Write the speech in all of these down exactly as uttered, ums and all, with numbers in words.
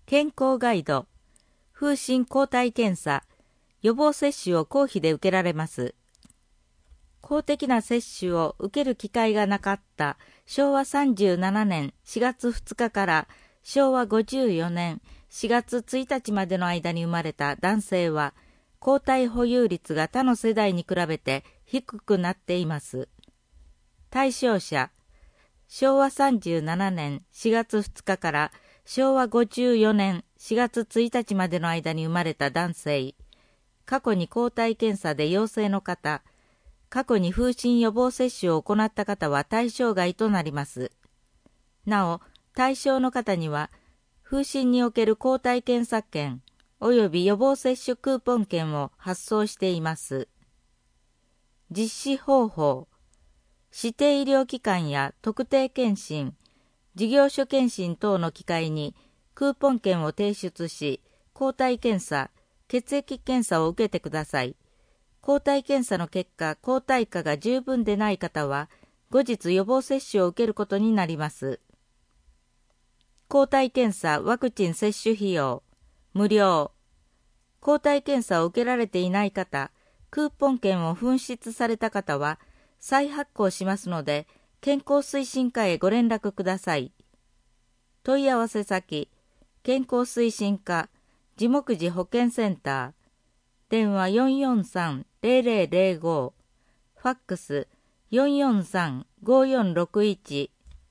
健康ガイド、風疹抗体検査、予防接種を公費で受けられます。公的な接種を受ける機会がなかったしょうわさんじゅうななねんしがつふつかからしょうわごじゅうよねんしがつついたちまでの間に生まれた男性は、抗体保有率が他の世代に比べて低くなっています。対象者、しょうわさんじゅうななねんしがつふつかからしょうわごじゅうよねんしがつついたちまでの間に生まれた男性、過去に抗体検査で陽性の方、過去に風疹予防接種を行った方は対象外となります。なお、対象の方には、風疹における抗体検査券及び予防接種クーポン券を発送しています。実施方法、指定医療機関や特定健診、事業所健診等の機会にクーポン券を提出し、抗体検査、血液検査を受けてください。抗体検査の結果、抗体価が十分でない方は、後日予防接種を受けることになります。抗体検査ワクチン接種費用、無料。抗体検査を受けられていない方、クーポン券を紛失された方は、再発行しますので、健康推進課へご連絡ください。問い合わせ先、健康推進課、地目寺保健センター、電話 よんよんさんゼロゼロゼロご、ファックス よんよんさんごよんろくいち。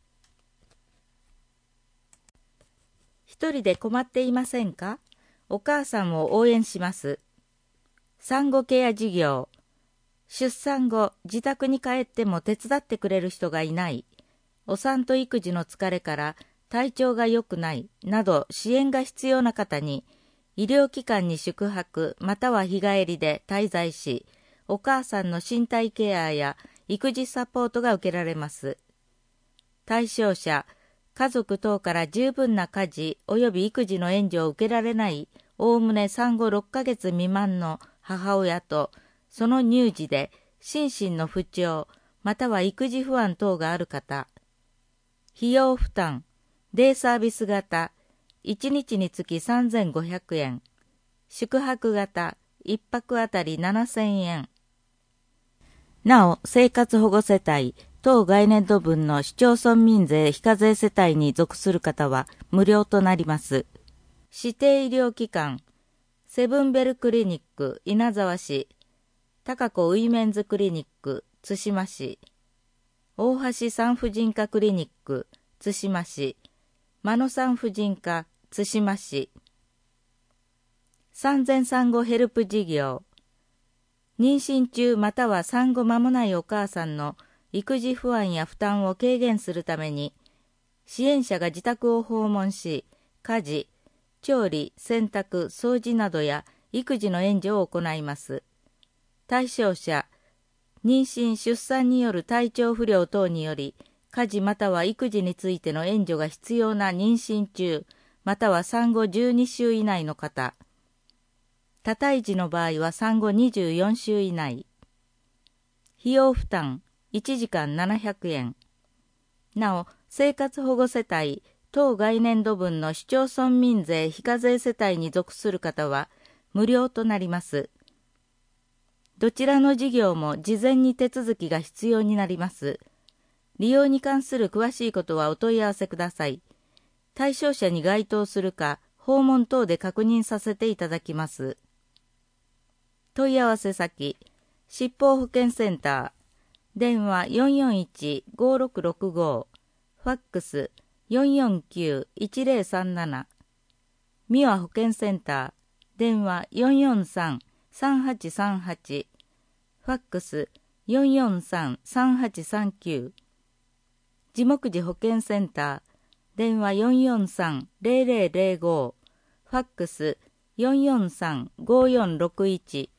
一人で困っていませんか？お母さんを応援します。産後ケア事業。出産後、自宅に帰っても手伝ってくれる人がいない。お産と育児の疲れから体調が良くないなど支援が必要な方に、医療機関に宿泊または日帰りで滞在し、お母さんの身体ケアや育児サポートが受けられます。対象者、家族等から十分な家事及び育児の援助を受けられない、おおむね産後ろっかげつ未満の母親と、その乳児で心身の不調または育児不安等がある方。費用負担、デイサービス型、いちにちにつきさんぜんごひゃくえん、宿泊型、いっぱくあたりななせんえん。なお、生活保護世帯、当該年度分の市町村民税非課税世帯に属する方は無料となります。指定医療機関、セブンベルクリニック稲沢市、高子ウィメンズクリニック津島市、大橋産婦人科クリニック津島市、間野産婦人科津島市、産前産後ヘルプ事業、妊娠中または産後間もないお母さんの育児不安や負担を軽減するために、支援者が自宅を訪問し、家事、調理、洗濯、掃除などや育児の援助を行います。対象者、妊娠・出産による体調不良等により、家事または育児についての援助が必要な妊娠中、または産後じゅうにしゅう以内の方。多胎児の場合は産後にじゅうよんしゅう以内。費用負担、いちじかんななひゃくえん。なお、生活保護世帯、当該年度分の市町村民税非課税世帯に属する方は無料となります。どちらの事業も事前に手続きが必要になります。利用に関する詳しいことはお問い合わせください。対象者に該当するか、訪問等で確認させていただきます。問い合わせ先、疾病保健センター、電話 よんよんいちごろくろくご、ファックス よんよんきゅういちゼロさんなな、三輪保健センター、電話 よんよんさんさんはちさんはち、ファックス よんよんさんさんはちさんきゅう、地目寺保健センター、電話 よんよんさんゼロゼロゼロご、ファックス よんよんさんごよんろくいち。